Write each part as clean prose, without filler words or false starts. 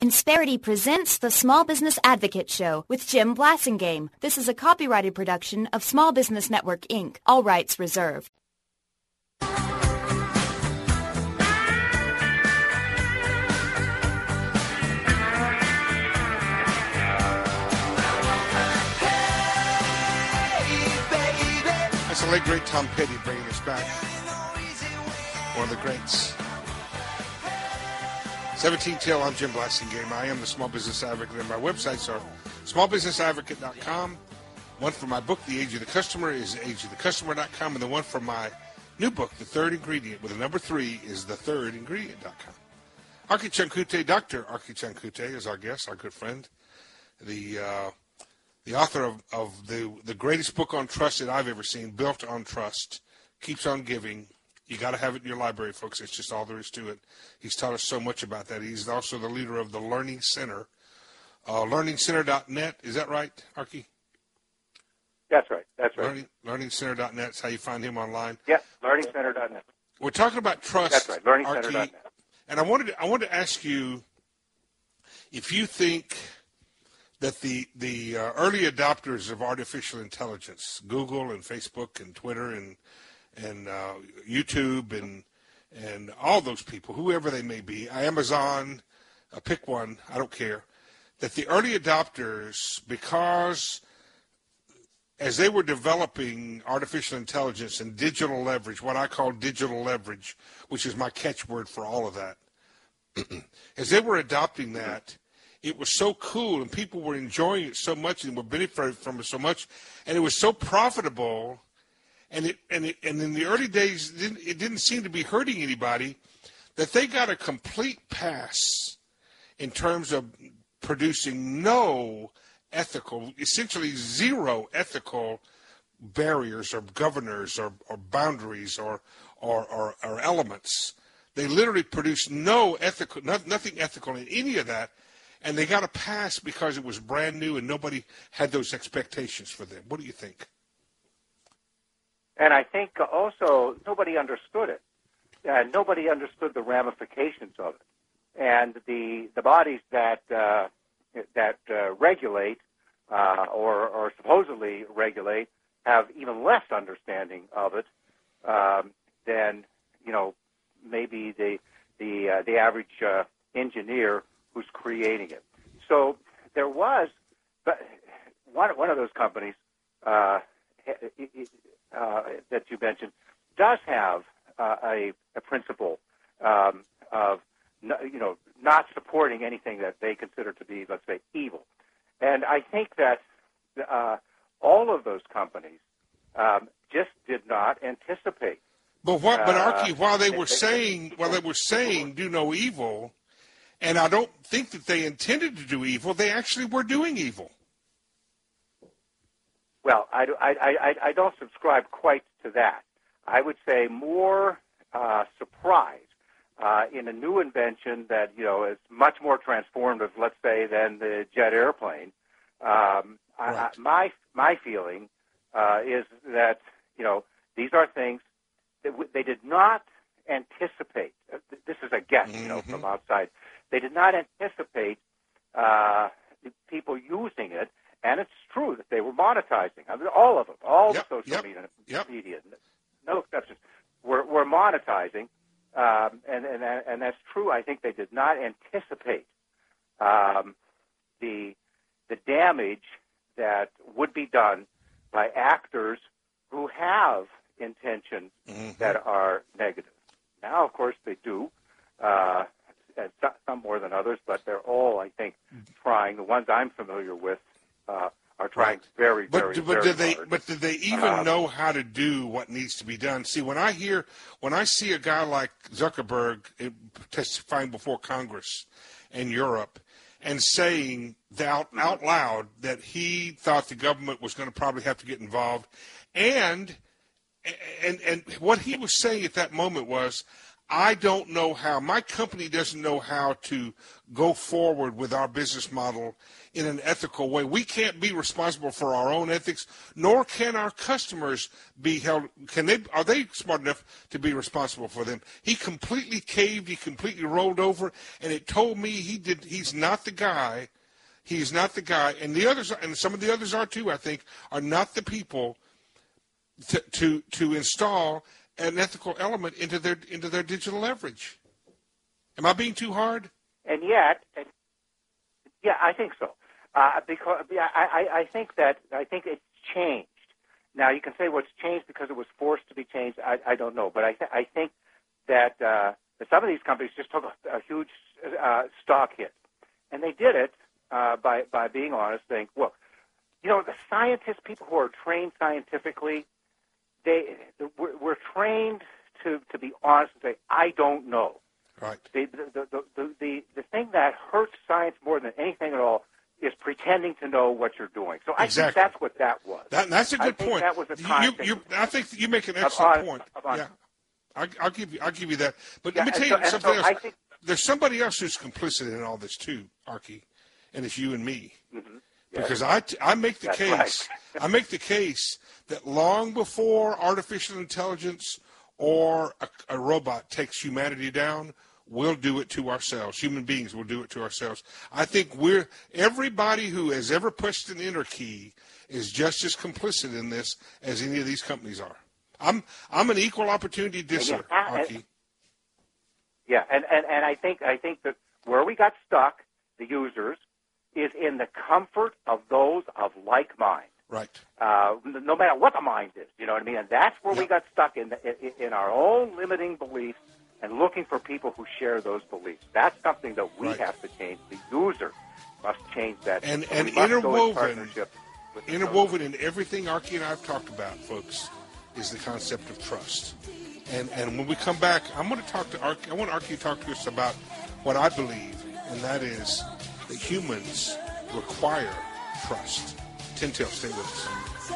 Insperity presents the Small Business Advocate Show with Jim Blasingame. This is a copyrighted production of Small Business Network, Inc. All rights reserved. That's the late, great Tom Petty bringing us back. One of the greats. 17 Till, I'm Jim Blasingame. I am the Small Business Advocate, and my websites are smallbusinessadvocate.com. One for my book, The Age of the Customer, is ageofthecustomer.com, and the one for my new book, The Third Ingredient, with a number 3, is thethirdingredient.com. Arki Chankute, Dr. Arki Chankute is our guest, our good friend, the author of the greatest book on trust that I've ever seen, Built on Trust, Keeps on Giving. You got to have it in your library, folks. It's just all there is to it. He's taught us so much about that. He's also the leader of the Learning Center, learningcenter.net. Is that right, Arki? That's right. That's right. Learningcenter.net is how you find him online. Yeah, learningcenter.net. We're talking about trust. That's right, learningcenter.net. And I wanted to ask you if you think that the early adopters of artificial intelligence, Google and Facebook and Twitter and YouTube and all those people, whoever they may be, Amazon, pick one, I don't care, that the early adopters, because as they were developing artificial intelligence and digital leverage, what I call digital leverage, which is my catchword for all of that, as they were adopting that, it was so cool and people were enjoying it so much and were benefiting from it so much, and it was so profitable. And in the early days, it didn't seem to be hurting anybody, that they got a complete pass in terms of producing no ethical, essentially zero ethical barriers or governors or boundaries or elements. They literally produced nothing ethical in any of that, and they got a pass because it was brand new and nobody had those expectations for them. What do you think? And I think also nobody understood it. Nobody understood the ramifications of it. And the bodies that regulate or supposedly regulate have even less understanding of it than maybe the average engineer who's creating it. So there was, but one of those companies. That you mentioned does have a principle of not supporting anything that they consider to be, let's say, evil, and I think that all of those companies just did not anticipate. But Arki, while they were saying do no evil, and I don't think that they intended to do evil, they actually were doing evil. Well, I don't subscribe quite to that. I would say more surprise in a new invention that is much more transformative, let's say, than the jet airplane. Right. My feeling is that these are things that they did not anticipate. This is a guess, from outside. They did not anticipate people using it. And it's true that they were monetizing. I mean, all of them, the social media, no exceptions, were monetizing, and that's true. I think they did not anticipate the damage that would be done by actors who have intentions that are negative. Now, of course, they do. Some more than others, but they're all, I think, trying. The ones I'm familiar with are trying very hard. But do they even know how to do what needs to be done? See, when I see a guy like Zuckerberg testifying before Congress in Europe and saying out loud that he thought the government was going to probably have to get involved, and what he was saying at that moment was, I don't know how. My company doesn't know how to go forward with our business model in an ethical way. We can't be responsible for our own ethics, nor can our customers be held. Are they smart enough to be responsible for them? He completely caved. He completely rolled over, and it told me he's not the guy. He's not the guy, and the others, and some of the others are too, I think, are not the people to install an ethical element into their digital leverage. Am I being too hard? And yet, yeah, I think so. Because I think it's changed. Now you can say, well, it's changed because it was forced to be changed. I don't know, but I think that some of these companies just took a huge stock hit, and they did it by being honest, saying, well, the scientists, people who are trained scientifically, we're trained to be honest and say, I don't know. Right. The thing that hurts science more than anything at all is pretending to know what you're doing. So I think that's what that was. That's a good point. That was a time I think you make an excellent point. Yeah, I'll give you that. But let me tell you something else. There's somebody else who's complicit in all this too, Archie, and it's you and me. Mm-hmm. Because I make the case. Right. I make the case that long before artificial intelligence or a robot takes humanity down, we'll do it to ourselves. Human beings will do it to ourselves. I think everybody who has ever pushed an enter key is just as complicit in this as any of these companies are. I'm an equal opportunity disser, Archie. Yeah, and I think that where we got stuck, the users, is in the comfort of those of like mind. Right. No matter what the mind is, you know what I mean? And that's where we got stuck in our own limiting beliefs and looking for people who share those beliefs. That's something that we have to change. The user must change that. And interwoven in everything Archie and I have talked about, folks, is the concept of trust. And when we come back, I want Archie to talk to us about what I believe, and that is that humans require trust. Tintel, stay with us.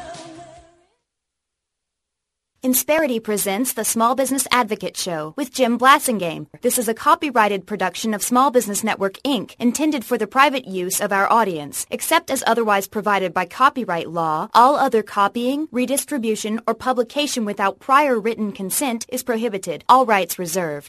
Insperity presents the Small Business Advocate Show with Jim Blasingame. This is a copyrighted production of Small Business Network, Inc., intended for the private use of our audience. Except as otherwise provided by copyright law, all other copying, redistribution, or publication without prior written consent is prohibited. All rights reserved.